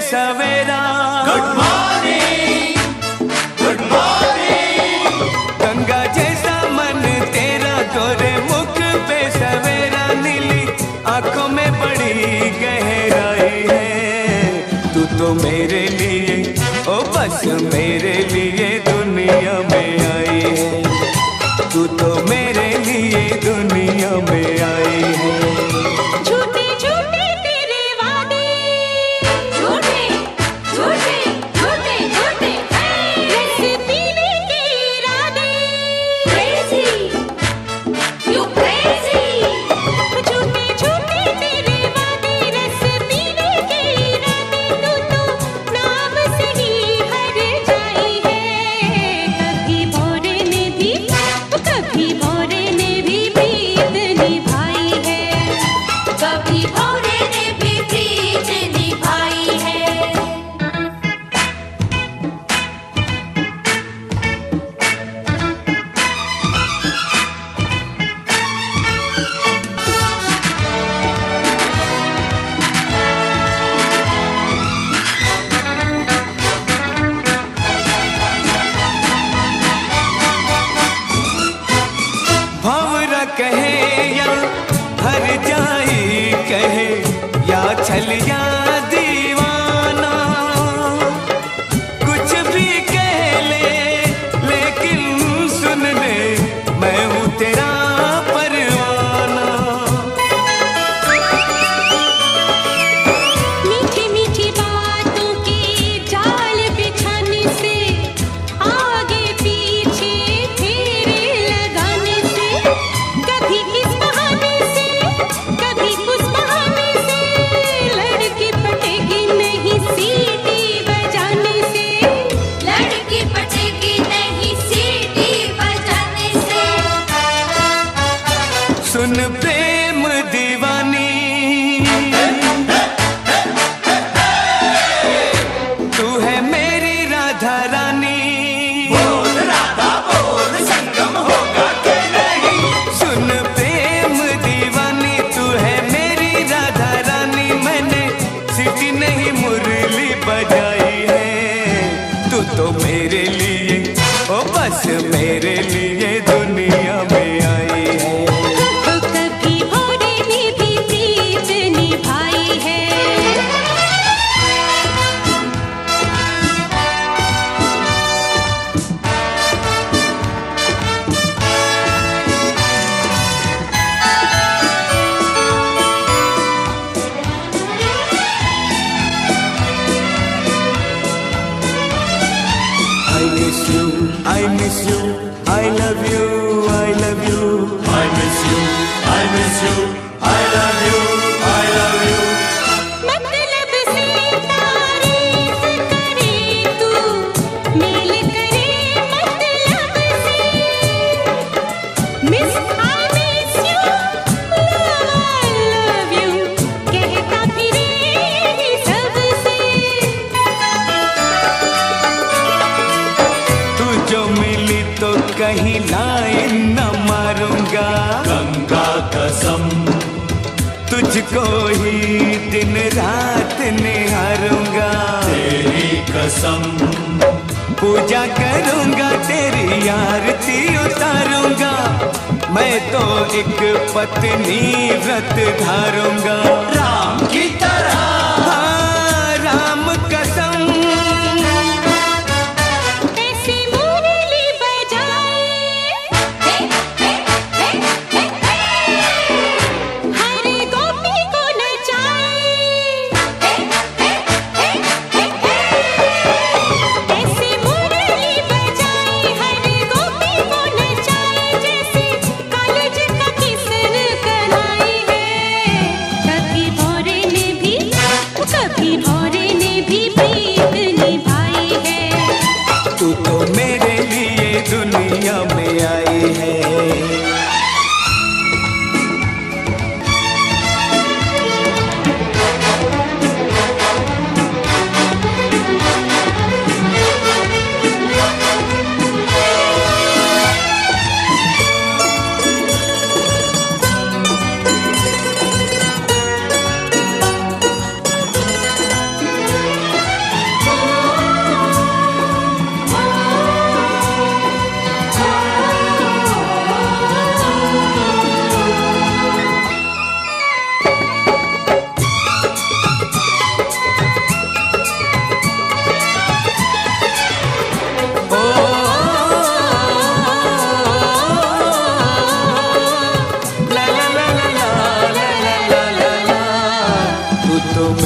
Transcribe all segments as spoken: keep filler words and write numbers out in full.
सवेरा। Good morning, good morning. Ganga जैसा मन तेरा, गोरे मुख पे सवेरा, नीली आंखों में बड़ी गहराई है। तू तो मेरे लिए, ओ बस मेरे लिए दुनिया में आई है। तू तो मेरे लिए दुनिया में आई है। झूठे झूठे तेरे वादे, झूठे झूठे झूठे झूठे, रस पीने के इरादे, क्रेजी यू क्रेजी। झूठे झूठे तेरे वादे, रस पीने के इरादे, तू तो नाम से ही हर जाई है। कभी भोरे ने भी, कभी भोरे ने भी प्रीत निभाई है। कभी भोरे ने भी प्रीत निभाई है। भंवरा कहे या हर जाई कहे, या छलिया दीवाना, कुछ भी कह ले लेकिन सुन ले, मैं हूँ तेरा परवाना। मीठी मीठी बातों के जाल बिछाने से, आगे पीछे फेरे लगाने से, कभी किस बहाने से, कभी उस बहाने से, लड़की पटेगी नहीं सीटी बजाने से, लड़की पटेगी नहीं सीटी बजाने से। सुन प्रेम दीवानी, तू है मेरी राधा रानी। बोल राधा बोल, संगम होगा कि नहीं। सुन प्रेम दीवानी, तू है मेरी राधा रानी। मैंने सीटी नहीं मुरली बजाई है। तू तो मेरे लिए, ओ बस मेरे लिए दुनिया में आई है। कभी भोरे ने भी प्रीत निभाई है। I miss you, I miss you, I love you, I love you. I miss you, I miss you, I love you, I love you। मतलब से तारीफ करे तू, मेल करे मतलब से। Miss I miss you, love I love you, कहता फिरे सबसे। तू जो मिली तो कहीं लाइन न मारूंगा। गंगा कसम, तुझको ही दिन रात निहारूंगा। तेरी कसम, पूजा करूंगा, तेरी आरती उतारूंगा। मैं तो एक पत्नी व्रत धारूंगा। राम की तरह। हाँ, राम कसम। ऐसी मुरली बजाए, हे हे हे हे हे, हर गोपी को नचाए, हे हे हे हे हे। ऐसी मुरली बजाए, हर गोपी को नचाए, जैसे कॉलेज का किसन कलाई है। कभी भोरे ने भी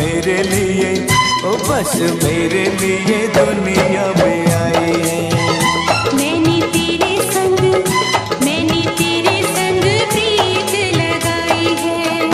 मेरे लिए, ओ बस मेरे लिए दुनिया में आई है। मैंने तेरे संग, मैंने तेरे संग प्रीत लगाई है।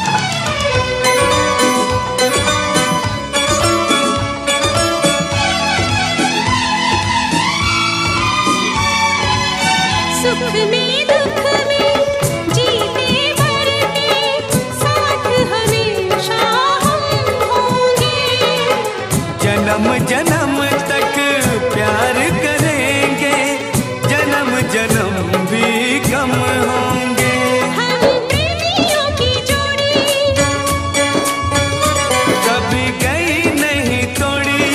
सुख में दुख में जीते मरते साथ हमेशा हम होंगे। जन्म जन्म तक प्यार करेंगे, जन्म जन्म भी कम होंगे। हम प्रेमियों की जोड़ी कभी गई नहीं तोड़ी,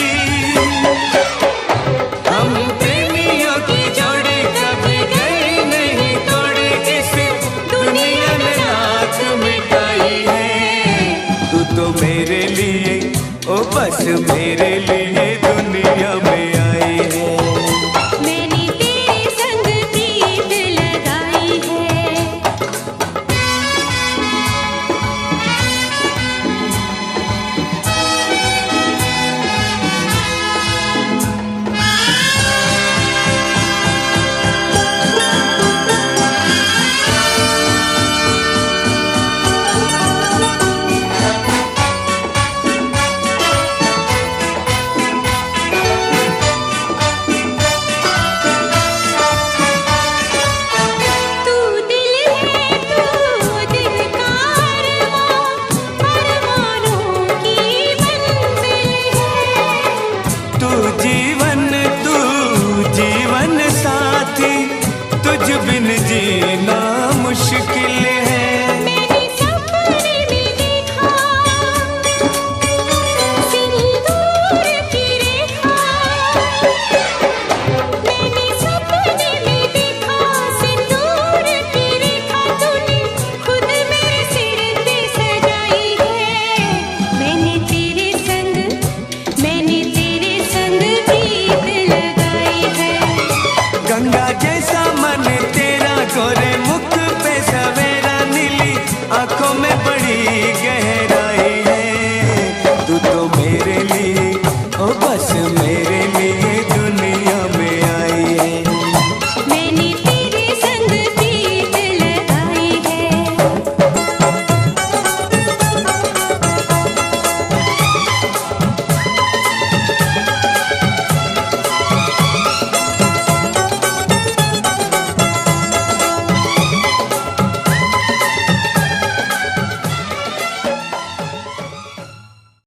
हम प्रेमियों की जोड़ी कभी गई नहीं तोड़ी। इस दुनिया ने लाख मिटाई है, तू तो मेरे लिए, ओ बस मेरे लिए दुनिया में आई है। मैंने तेरे संग प्रीत लगाई है। तू दिल है, तू दिल का अरमां, अरमानों की मंजिल है। तू जीवन, तू जीवन साथी, तुझ बिन जीना मुश्किल